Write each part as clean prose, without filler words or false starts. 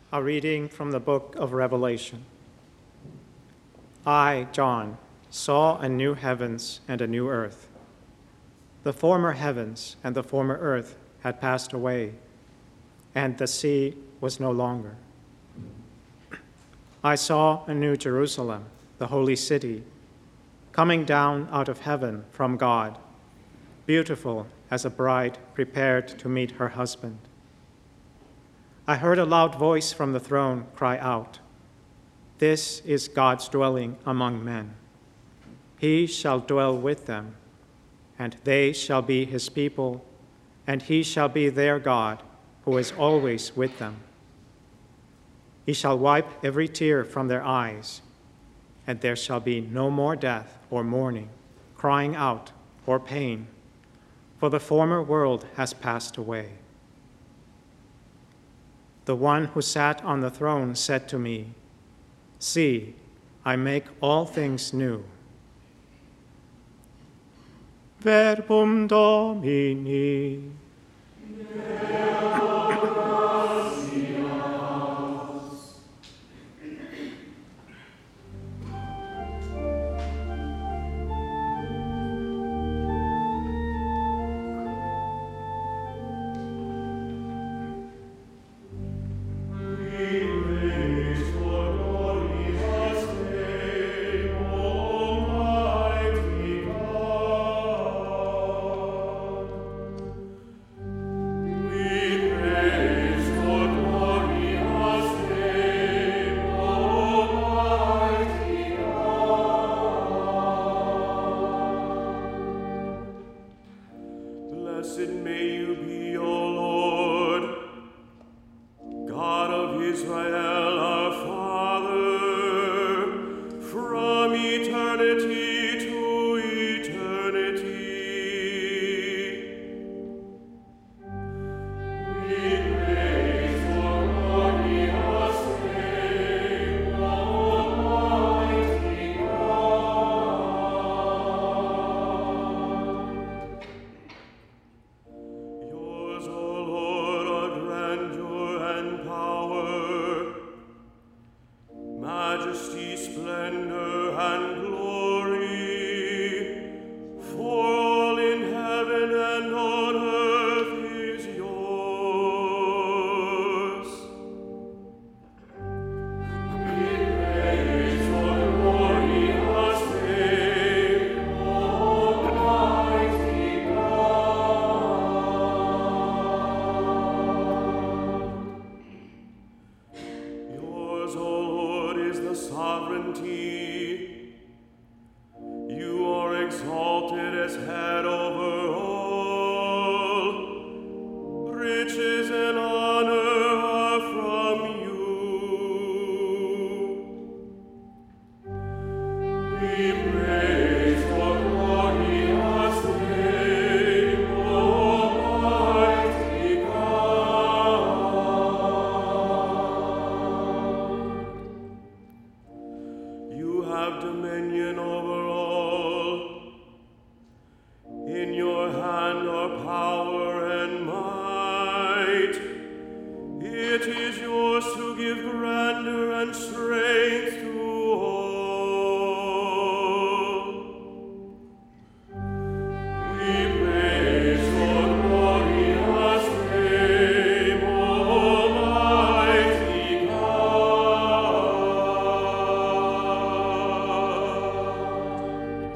A reading from the book of Revelation. I, John, saw a new heavens and a new earth. The former heavens and the former earth had passed away, and the sea was no longer. I saw a new Jerusalem, the holy city, coming down out of heaven from God, beautiful as a bride prepared to meet her husband. I heard a loud voice from the throne cry out, "This is God's dwelling among men. He shall dwell with them, and they shall be his people, and he shall be their God, who is always with them. He shall wipe every tear from their eyes, and there shall be no more death or mourning, crying out, or pain, for the former world has passed away." The one who sat on the throne said to me, "See, I make all things new." Verbum Domini. Blessed may you be, O Lord, God of Israel, our Father, from eternity to eternity. We praise your glorious name, Almighty God. Yours, O Lord, are grandeur and power, majesty, splendor, and glory, for all in heaven and on earth is yours. We praise your glorious name, Almighty God. Yours, O Lord, is the sovereignty. You are exalted as head over all. Riches and honor are from you. We praise your glorious name, Almighty God. You have dominion over all. In your hand are power and might. It is yours to give grandeur and strength to all. We praise your glorious name, Almighty God.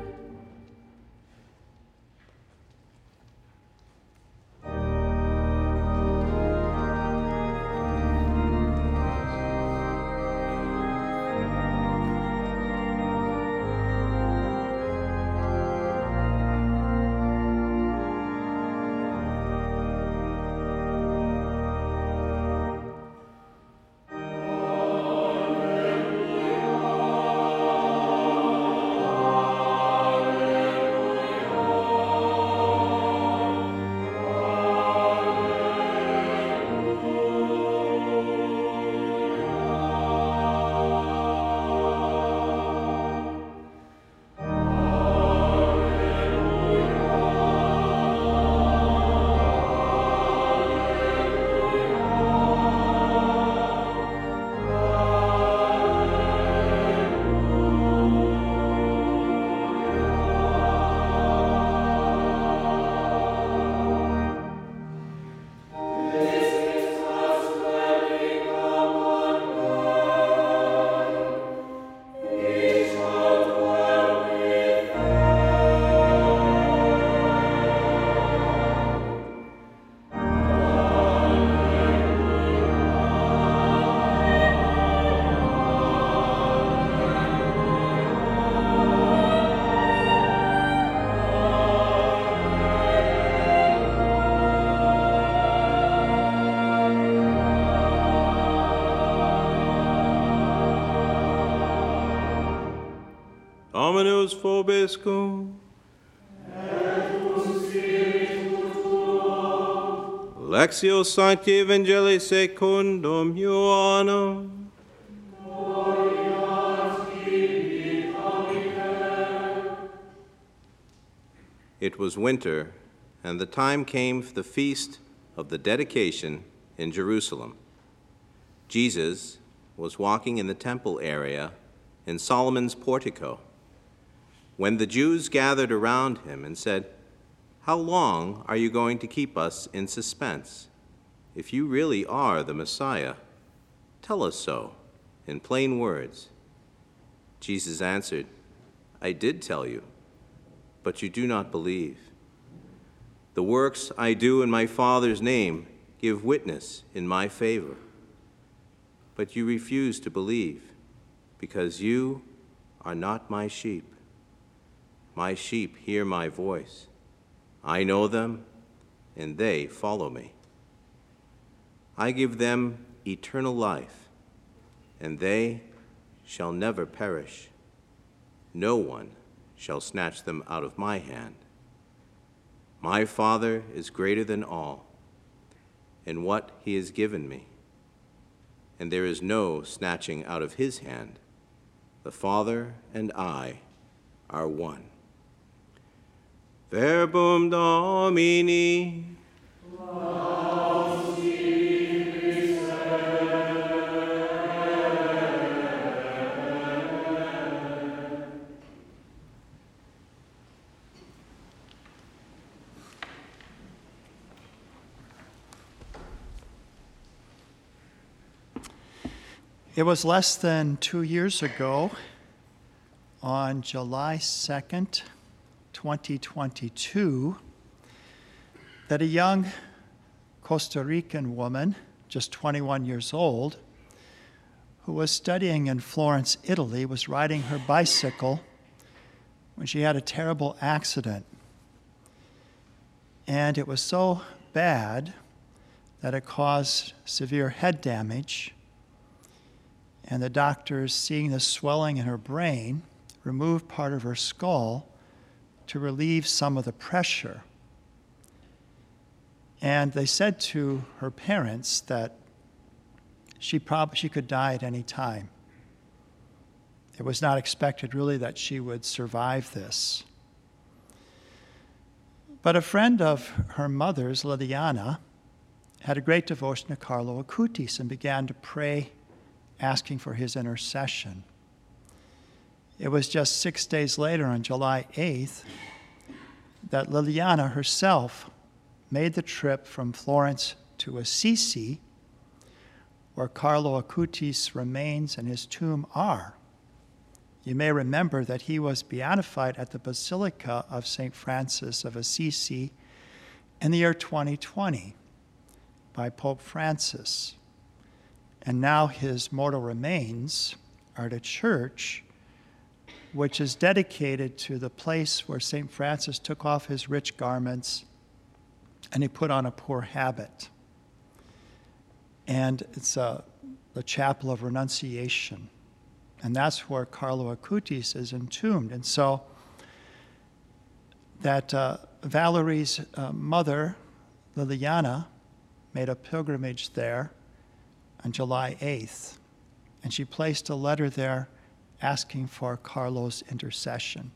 vobiscum. Lectio Sancti Evangelii secundum Ioannem. It was winter, and the time came for the feast of the dedication in Jerusalem. Jesus was walking in the temple area in Solomon's portico when the Jews gathered around him and said, "How long are you going to keep us in suspense? If you really are the Messiah, tell us so in plain words." Jesus answered, "I did tell you, but you do not believe. The works I do in my Father's name give witness in my favor. But you refuse to believe, because you are not my sheep. My sheep hear my voice. I know them, and they follow me. I give them eternal life, and they shall never perish. No one shall snatch them out of my hand. My Father is greater than all, and what he has given me, and there is no snatching out of his hand. The Father and I are one." Verbum Domini. It was less than 2 years ago, on July 2nd, 2022, that a young Costa Rican woman, just 21 years old, who was studying in Florence, Italy, was riding her bicycle when she had a terrible accident. And it was so bad that it caused severe head damage. And the doctors, seeing the swelling in her brain, removed part of her skull to relieve some of the pressure. And they said to her parents that she could die at any time. It was not expected, really, that she would survive this. But a friend of her mother's, Liliana, had a great devotion to Carlo Acutis and began to pray, asking for his intercession. It was just 6 days later, on July 8th, that Liliana herself made the trip from Florence to Assisi, where Carlo Acutis' remains and his tomb are. You may remember that he was beatified at the Basilica of St. Francis of Assisi in the year 2020 by Pope Francis. And now his mortal remains are at a church which is dedicated to the place where St. Francis took off his rich garments and he put on a poor habit. And it's the Chapel of Renunciation. And that's where Carlo Acutis is entombed. And so that Valerie's mother, Liliana, made a pilgrimage there on July 8th, and she placed a letter there asking for Carlo's intercession.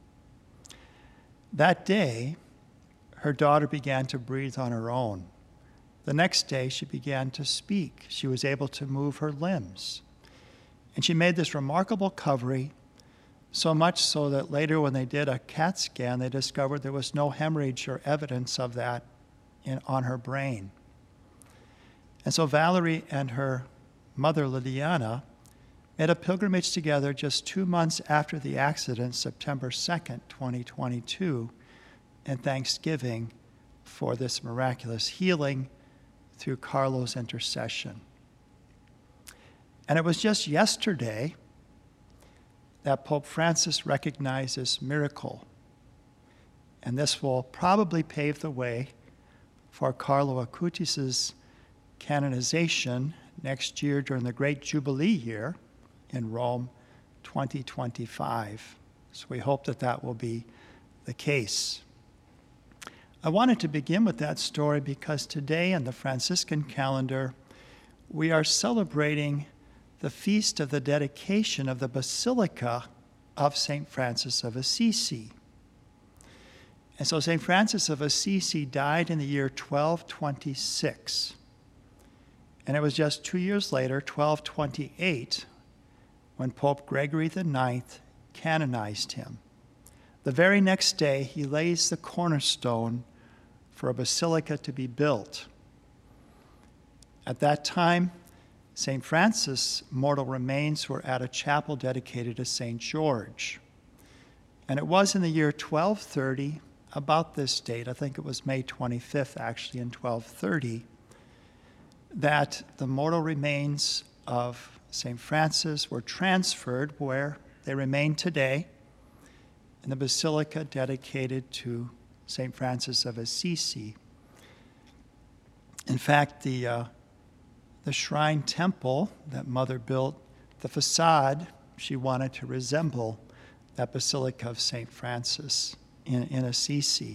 That day, her daughter began to breathe on her own. The next day, she began to speak. She was able to move her limbs. And she made this remarkable recovery, so much so that later when they did a CAT scan, they discovered there was no hemorrhage or evidence of that on her brain. And so Valerie and her mother, Liliana, made a pilgrimage together just 2 months after the accident, September 2nd, 2022, in thanksgiving for this miraculous healing through Carlo's intercession. And it was just yesterday that Pope Francis recognized this miracle. And this will probably pave the way for Carlo Acutis' canonization next year during the Great Jubilee year in Rome, 2025. So we hope that that will be the case. I wanted to begin with that story because today in the Franciscan calendar, we are celebrating the feast of the dedication of the Basilica of St. Francis of Assisi. And so St. Francis of Assisi died in the year 1226. And it was just 2 years later, 1228, when Pope Gregory IX canonized him. The very next day, he lays the cornerstone for a basilica to be built. At that time, St. Francis' mortal remains were at a chapel dedicated to St. George. And it was in the year 1230, about this date, I think it was May 25th actually in 1230, that the mortal remains of St. Francis were transferred where they remain today in the basilica dedicated to St. Francis of Assisi. In fact, the shrine temple that Mother built, the facade, she wanted to resemble that Basilica of St. Francis in Assisi.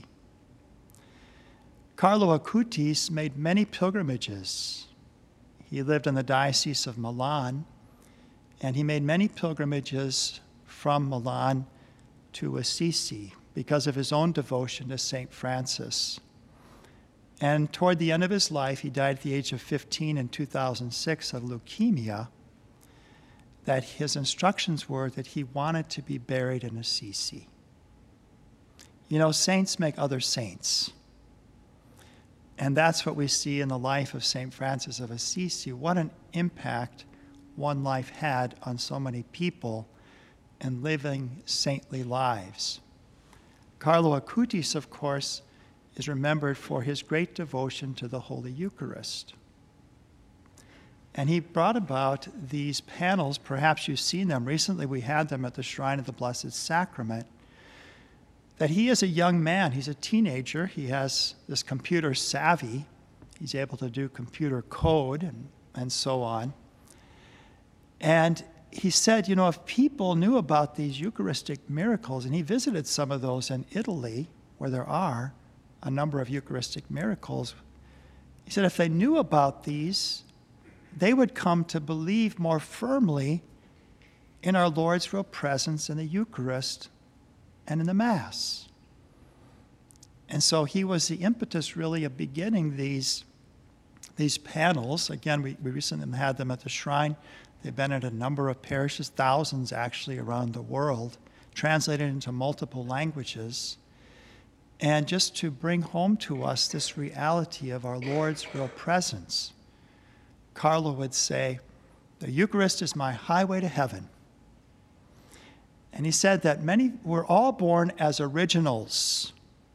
Carlo Acutis made many pilgrimages. He lived in the Diocese of Milan, and he made many pilgrimages from Milan to Assisi because of his own devotion to St. Francis. And toward the end of his life, he died at the age of 15 in 2006 of leukemia, that his instructions were that he wanted to be buried in Assisi. You know, saints make other saints. And that's what we see in the life of St. Francis of Assisi. What an impact one life had on so many people and living saintly lives. Carlo Acutis, of course, is remembered for his great devotion to the Holy Eucharist. And he brought about these panels, perhaps you've seen them. Recently we had them at the Shrine of the Blessed Sacrament, that he is a young man, he's a teenager, he has this computer savvy, he's able to do computer code and so on. And he said, you know, if people knew about these Eucharistic miracles, and he visited some of those in Italy, where there are a number of Eucharistic miracles, he said if they knew about these, they would come to believe more firmly in our Lord's real presence in the Eucharist and in the Mass. And so he was the impetus really of beginning these panels. Again, we recently had them at the shrine. They've been at a number of parishes, thousands actually around the world, translated into multiple languages. And just to bring home to us this reality of our Lord's real presence. Carlo would say, the Eucharist is my highway to heaven. And he said that many were all born as originals,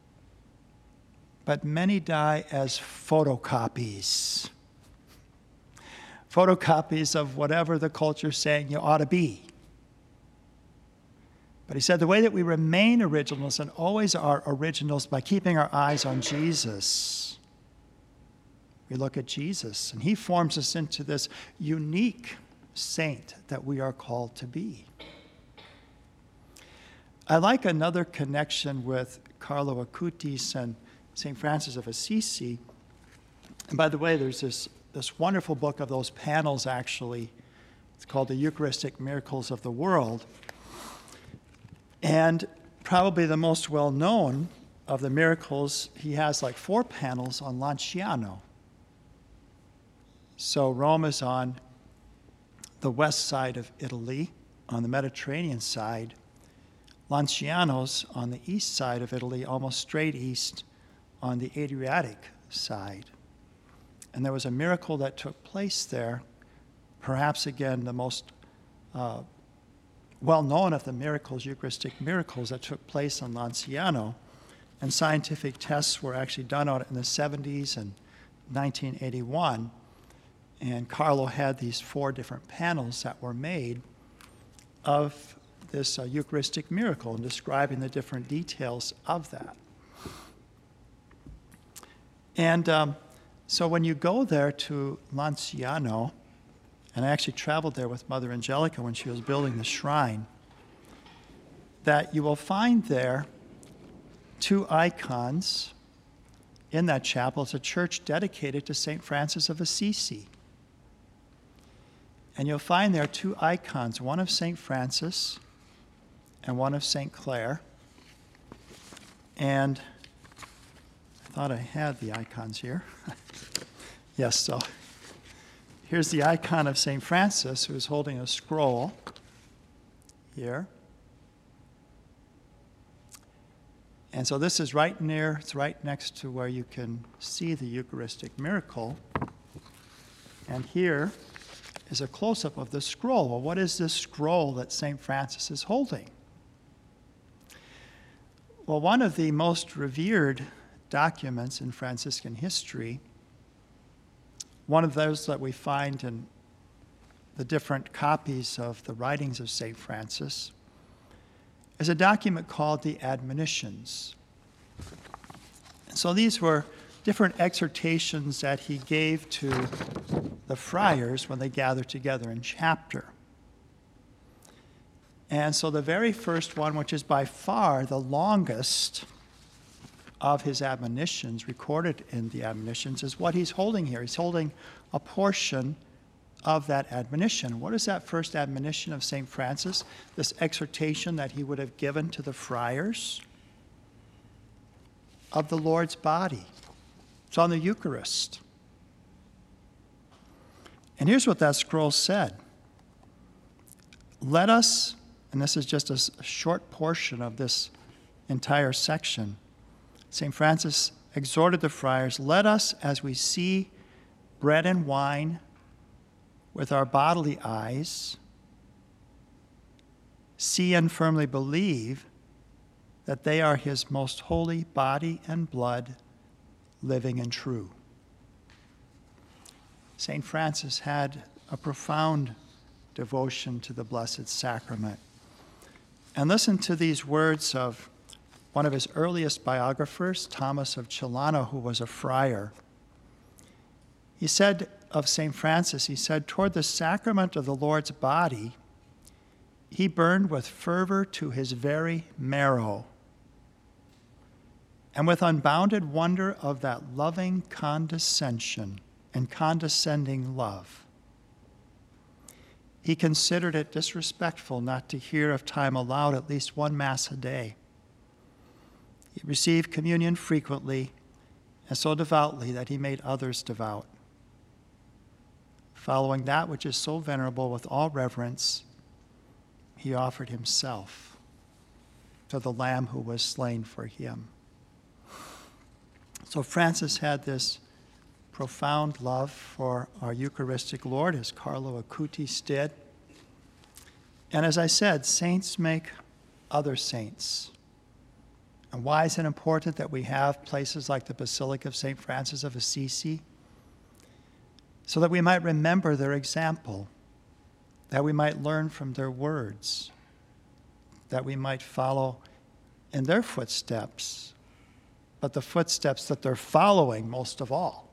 but many die as photocopies. Photocopies of whatever the culture's saying you ought to be. But he said the way that we remain originals and always are originals by keeping our eyes on Jesus. We look at Jesus, and he forms us into this unique saint that we are called to be. I like another connection with Carlo Acutis and St. Francis of Assisi. And by the way, there's this wonderful book of those panels, actually. It's called The Eucharistic Miracles of the World. And probably the most well-known of the miracles, he has like 4 panels on Lanciano. So Rome is on the west side of Italy, on the Mediterranean side. Lanciano's on the east side of Italy, almost straight east on the Adriatic side. And there was a miracle that took place there, perhaps again the most well-known of the miracles, Eucharistic miracles that took place on Lanciano. And scientific tests were actually done on it in the 70s and 1981. And Carlo had these 4 different panels that were made of this Eucharistic miracle and describing the different details of that. And so when you go there to Lanciano, and I actually traveled there with Mother Angelica when she was building the shrine, that you will find there two icons in that chapel. It's a church dedicated to St. Francis of Assisi. And you'll find there two icons, one of St. Francis and one of St. Clare. And I thought I had the icons here. Yes, so here's the icon of St. Francis, who's holding a scroll here. And so this is it's right next to where you can see the Eucharistic miracle. And here is a close-up of the scroll. Well, what is this scroll that St. Francis is holding? Well, one of the most revered documents in Franciscan history, one of those that we find in the different copies of the writings of St. Francis, is a document called the Admonitions. And so these were different exhortations that he gave to the friars when they gathered together in chapter. And so the very first one, which is by far the longest of his admonitions, recorded in the Admonitions, is what he's holding here. He's holding a portion of that admonition. What is that first admonition of St. Francis? This exhortation that he would have given to the friars of the Lord's body. It's on the Eucharist. And here's what that scroll said. Let us, and this is just a short portion of this entire section, St. Francis exhorted the friars, let us, as we see bread and wine with our bodily eyes, see and firmly believe that they are his most holy body and blood, living and true. St. Francis had a profound devotion to the Blessed Sacrament. And listen to these words of one of his earliest biographers, Thomas of Celano, who was a friar. He said of St. Francis, he said, toward the sacrament of the Lord's body, he burned with fervor to his very marrow, and with unbounded wonder of that loving condescension and condescending love. He considered it disrespectful not to hear of time allowed at least one Mass a day. He received communion frequently and so devoutly that he made others devout. Following that which is so venerable with all reverence, he offered himself to the Lamb who was slain for him. So Francis had this profound love for our Eucharistic Lord, as Carlo Acutis did. And as I said, saints make other saints. And why is it important that we have places like the Basilica of St. Francis of Assisi? So that we might remember their example, that we might learn from their words, that we might follow in their footsteps, but the footsteps that they're following most of all.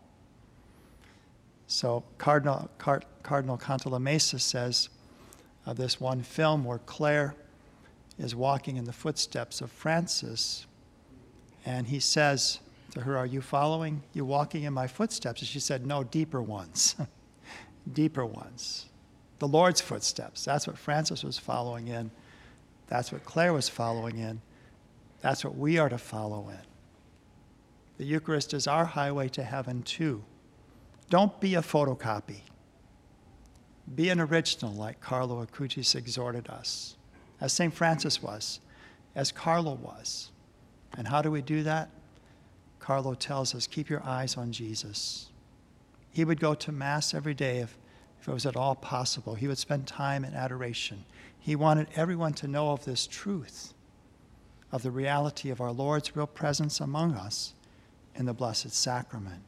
So Cardinal Cantalamessa says of this one film where Clare is walking in the footsteps of Francis, and he says to her, are you walking in my footsteps? And she said, no, deeper ones. Deeper ones. The Lord's footsteps. That's what Francis was following in. That's what Clare was following in. That's what we are to follow in. The Eucharist is our highway to heaven too. Don't be a photocopy. Be an original like Carlo Acutis exhorted us, as St. Francis was, as Carlo was. And how do we do that? Carlo tells us, keep your eyes on Jesus. He would go to Mass every day if it was at all possible. He would spend time in adoration. He wanted everyone to know of this truth, of the reality of our Lord's real presence among us in the Blessed Sacrament.